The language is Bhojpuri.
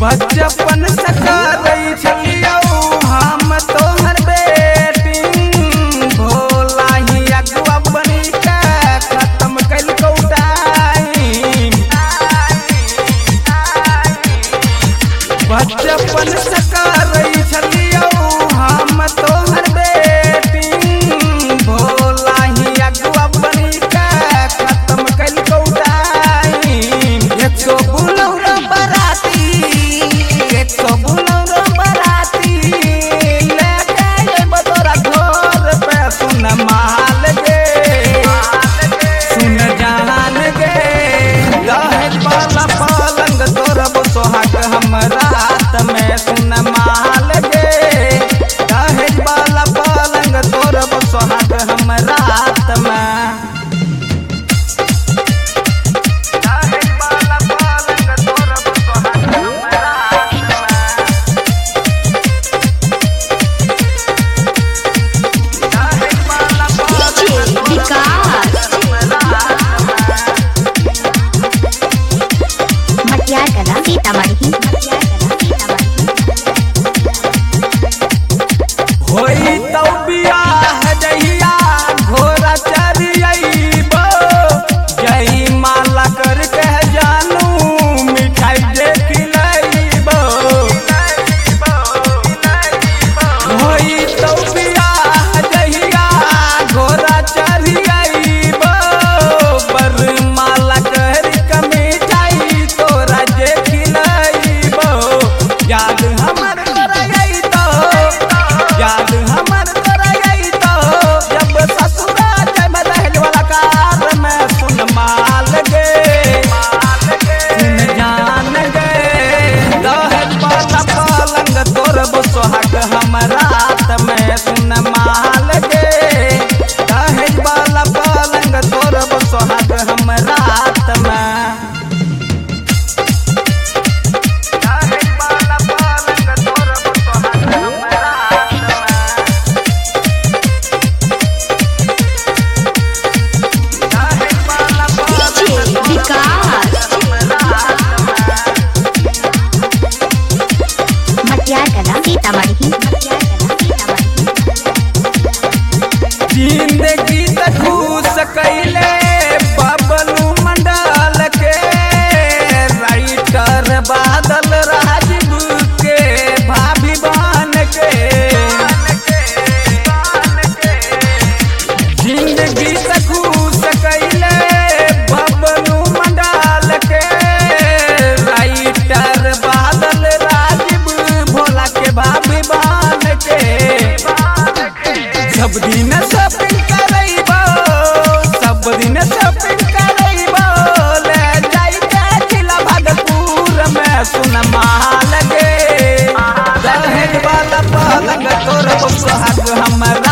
बचपन सकर छलियो हम तोहर बेटी भोला ही अगुआ बनी के खत्म कल कौटाई। बचपन सकर छलियो हम तोहर बेटी भोला ही अगुआ बनी के खत्म कल कौटाई। 100 बुलौरा बराती 100 बुलौरा बराती लेके अइबो तोरा घर पे। सुन माल गे सुन जान गे दहेज वाला पलंग तोरब सोहाग हम रात में। सुन माल गे दहेज वाला पलंग तोरब सोहाग हम रात में। होई तो बियाह जहिया घोड़ा चरियबो जही माला कर के जानू मिठाई दे खिलैबो। होई तो बियाह जहिया घोड़ा चरियबो पर माला कर के मिठाई तोरा दे खिलैबो। याद हमर करई तो याद हमर करई तो जब ससुरा जब दहेज वाला कार में। सुन माल गे सुन जान गे दहेज वाला पलंग तोरब सोहाग हम रात में। सुन माल गे दहेज वाला पलंग तोरब सोहाग हम रात में। जिंदगी त खुश कैले बबलू मंडल के राइटर बादल राजीव के भाभी बन के। जिंदगी त खुश कैले बबलू मंडल के राइटर बादल राजीव भोला के भाभी बन के। सब दिन शॉपिंग करैबो सब दिन शॉपिंग करैबो ले जाई के जिला भागलपुर में। सुन माल गे दहेज वाला पलंग तोरब सोहाग हम